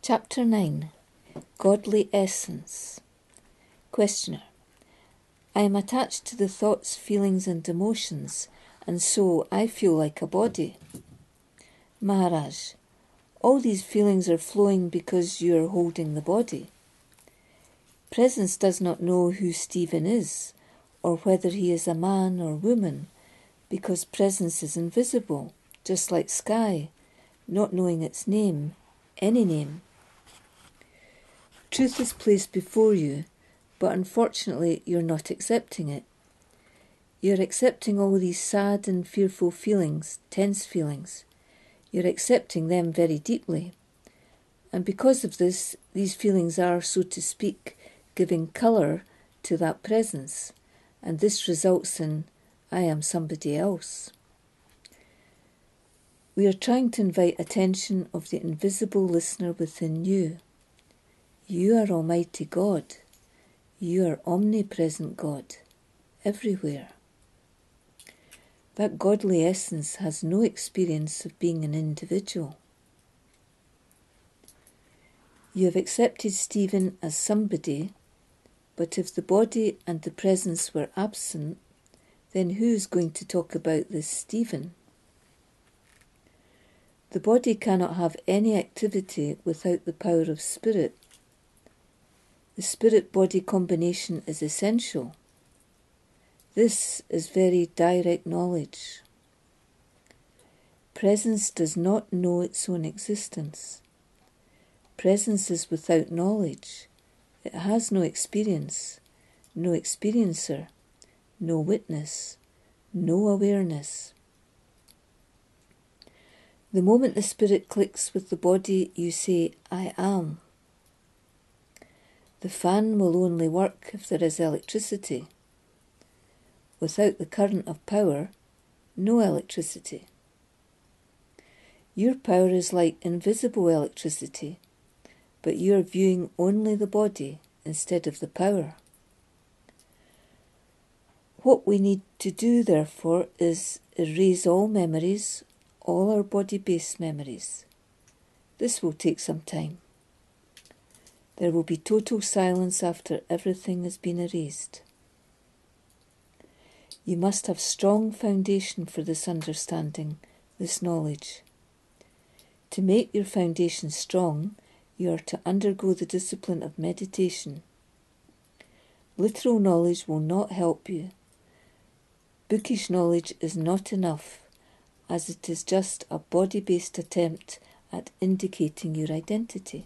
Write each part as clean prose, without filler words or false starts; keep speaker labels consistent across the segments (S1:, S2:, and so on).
S1: Chapter 9. Godly Essence. Questioner. I am attached to the thoughts, feelings and emotions, and so I feel like a body. Maharaj. All these feelings are flowing because you are holding the body. Presence does not know who Stephen is, or whether he is a man or woman, because presence is invisible, just like sky, not knowing its name, any name. Truth is placed before you, but unfortunately you're not accepting it. You're accepting all these sad and fearful feelings, tense feelings. You're accepting them very deeply. And because of this, these feelings are, so to speak, giving colour to that presence, and this results in, I am somebody else. We are trying to invite attention of the invisible listener within you. You are Almighty God. You are omnipresent God, everywhere. That godly essence has no experience of being an individual. You have accepted Stephen as somebody, but if the body and the presence were absent, then who is going to talk about this Stephen? The body cannot have any activity without the power of spirit. The spirit-body combination is essential. This is very direct knowledge. Presence does not know its own existence. Presence is without knowledge. It has no experience, no experiencer, no witness, no awareness. The moment the spirit clicks with the body, you say, I am. The fan will only work if there is electricity. Without the current of power, no electricity. Your power is like invisible electricity, but you are viewing only the body instead of the power. What we need to do, therefore, is erase all memories, all our body-based memories. This will take some time. There will be total silence after everything has been erased. You must have strong foundation for this understanding, this knowledge. To make your foundation strong, you are to undergo the discipline of meditation. Literal knowledge will not help you. Bookish knowledge is not enough, as it is just a body-based attempt at indicating your identity.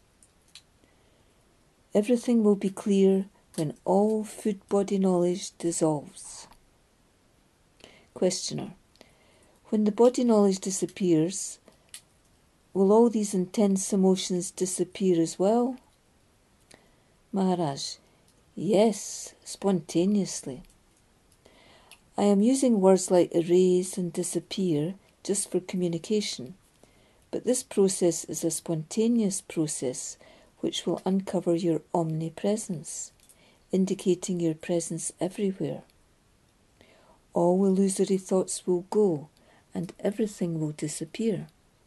S1: Everything will be clear when all food-body knowledge dissolves. Questioner. When the body knowledge disappears, will all these intense emotions disappear as well? Maharaj. Yes, spontaneously. I am using words like erase and disappear just for communication, but this process is a spontaneous process which will uncover your omnipresence, indicating your presence everywhere. All illusory thoughts will go, and everything will disappear.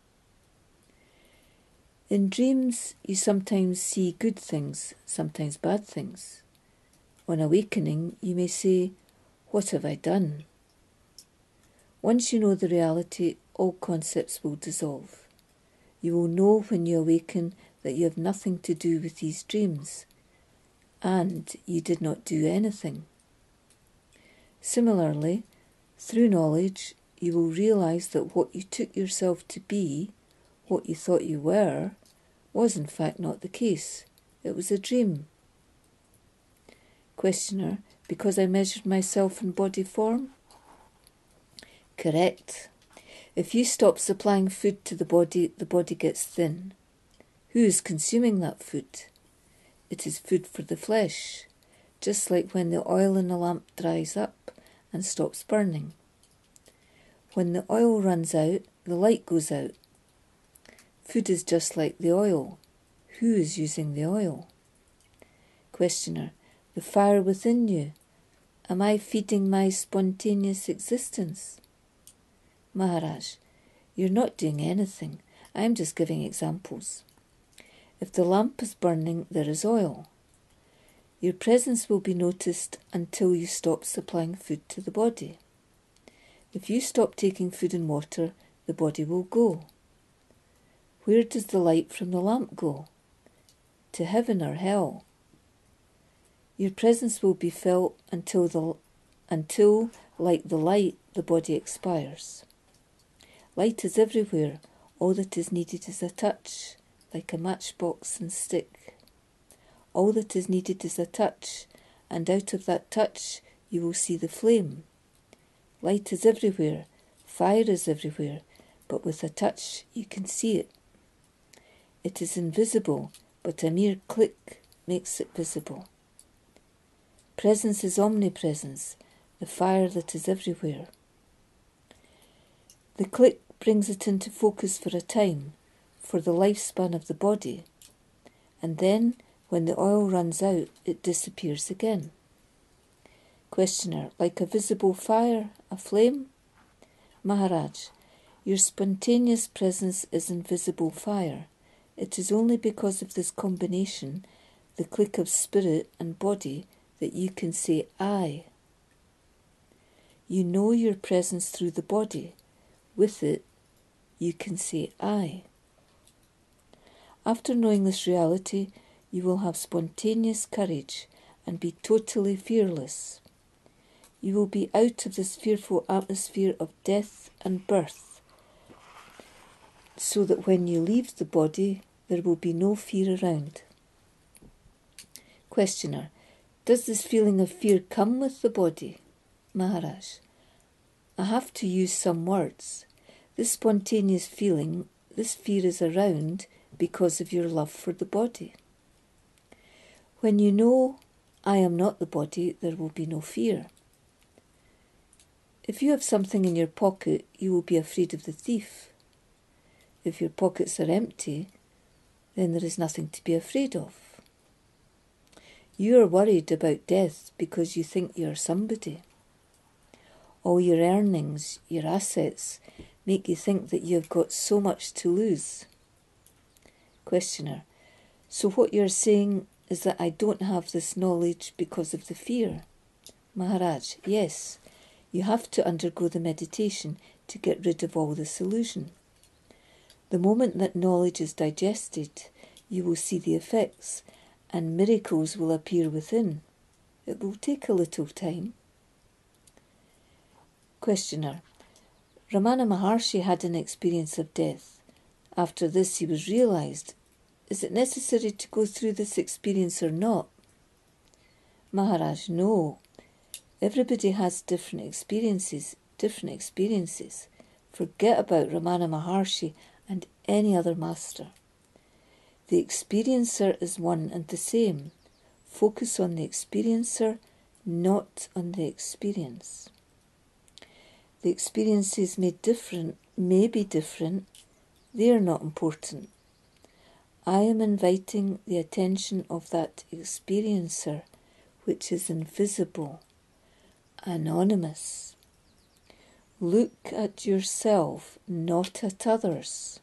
S1: In dreams, you sometimes see good things, sometimes bad things. On awakening, you may say, what have I done? Once you know the reality, all concepts will dissolve. You will know when you awaken that you have nothing to do with these dreams, and you did not do anything. Similarly, through knowledge, you will realize that what you took yourself to be, what you thought you were, was in fact not the case. It was a dream. Questioner. Because I measured myself in body form? Correct. If you stop supplying food to the body gets thin. Who is consuming that food? It is food for the flesh, just like when the oil in a lamp dries up and stops burning. When the oil runs out, the light goes out. Food is just like the oil. Who is using the oil? Questioner. The fire within you. Am I feeding my spontaneous existence? Maharaj. You're not doing anything. I'm just giving examples. If the lamp is burning, there is oil. Your presence will be noticed until you stop supplying food to the body. If you stop taking food and water, the body will go. Where does the light from the lamp go? To heaven or hell? Your presence will be felt until, like the light, the body expires. Light is everywhere. All that is needed is a touch, like a matchbox and stick. All that is needed is a touch, and out of that touch you will see the flame. Light is everywhere, fire is everywhere, but with a touch you can see it. It is invisible, but a mere click makes it visible. Presence is omnipresence, the fire that is everywhere. The click brings it into focus for a time, for the lifespan of the body, and then, when the oil runs out, it disappears again. Questioner, like a visible fire, a flame? Maharaj, your spontaneous presence is invisible fire. It is only because of this combination, the click of spirit and body, that you can say I. You know your presence through the body. With it, you can say I. After knowing this reality, you will have spontaneous courage and be totally fearless. You will be out of this fearful atmosphere of death and birth, so that when you leave the body, there will be no fear around. Questioner, does this feeling of fear come with the body? Maharaj, I have to use some words. This spontaneous feeling, this fear is around because of your love for the body. When you know I am not the body, there will be no fear. If you have something in your pocket, you will be afraid of the thief. If your pockets are empty, then there is nothing to be afraid of. You are worried about death because you think you are somebody. All your earnings, your assets, make you think that you have got so much to lose. Questioner, so what you are saying is that I don't have this knowledge because of the fear? Maharaj, yes, you have to undergo the meditation to get rid of all this illusion. The moment that knowledge is digested, you will see the effects, and miracles will appear within. It will take a little time. Questioner, Ramana Maharshi had an experience of death. After this he was realized. Is it necessary to go through this experience or not? Maharaj, no. Everybody has different experiences. Forget about Ramana Maharshi and any other master. The experiencer is one and the same. Focus on the experiencer, not on the experience. The experiences may be different. They are not important. I am inviting the attention of that experiencer, which is invisible, anonymous. Look at yourself, not at others.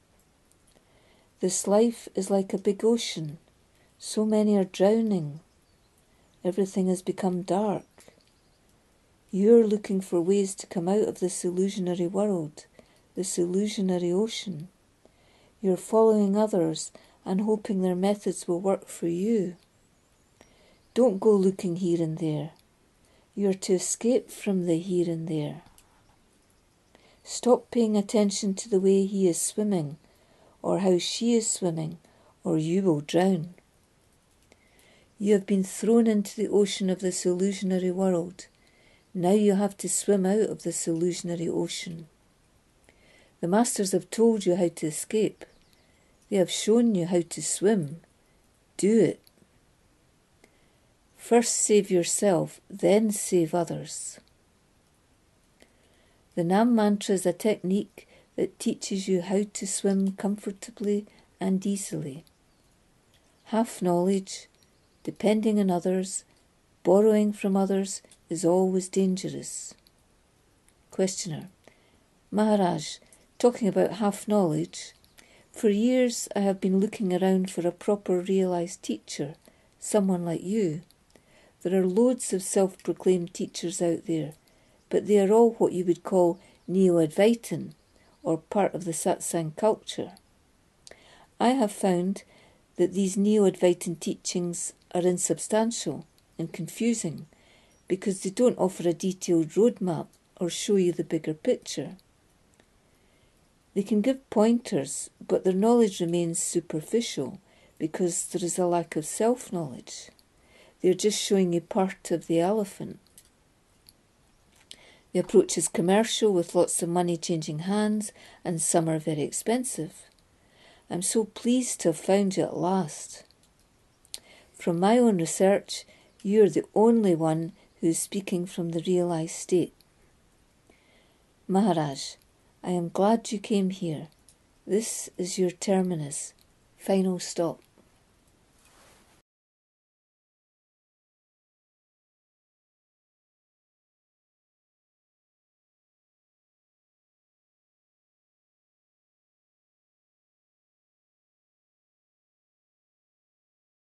S1: This life is like a big ocean. So many are drowning. Everything has become dark. You are looking for ways to come out of this illusionary world, this illusionary ocean. You are following others and hoping their methods will work for you. Don't go looking here and there. You are to escape from the here and there. Stop paying attention to the way he is swimming, or how she is swimming, or you will drown. You have been thrown into the ocean of this illusionary world. Now you have to swim out of this illusionary ocean. The masters have told you how to escape. They have shown you how to swim. Do it. First save yourself, then save others. The Nam Mantra is a technique that teaches you how to swim comfortably and easily. Half knowledge, depending on others, borrowing from others is always dangerous. Questioner, Maharaj, talking about half knowledge, For years I have been looking around for a proper realised teacher, someone like you. There are loads of self-proclaimed teachers out there, but they are all what you would call Neo-Advaitin, or part of the satsang culture. I have found that these Neo-Advaitin teachings are insubstantial and confusing because they don't offer a detailed roadmap or show you the bigger picture. They can give pointers, but their knowledge remains superficial because there is a lack of self-knowledge. They are just showing you part of the elephant. The approach is commercial with lots of money changing hands, and some are very expensive. I'm so pleased to have found you at last. From my own research, you're the only one who is speaking from the realised state. Maharaj, I am glad you came here. This is your terminus, final stop.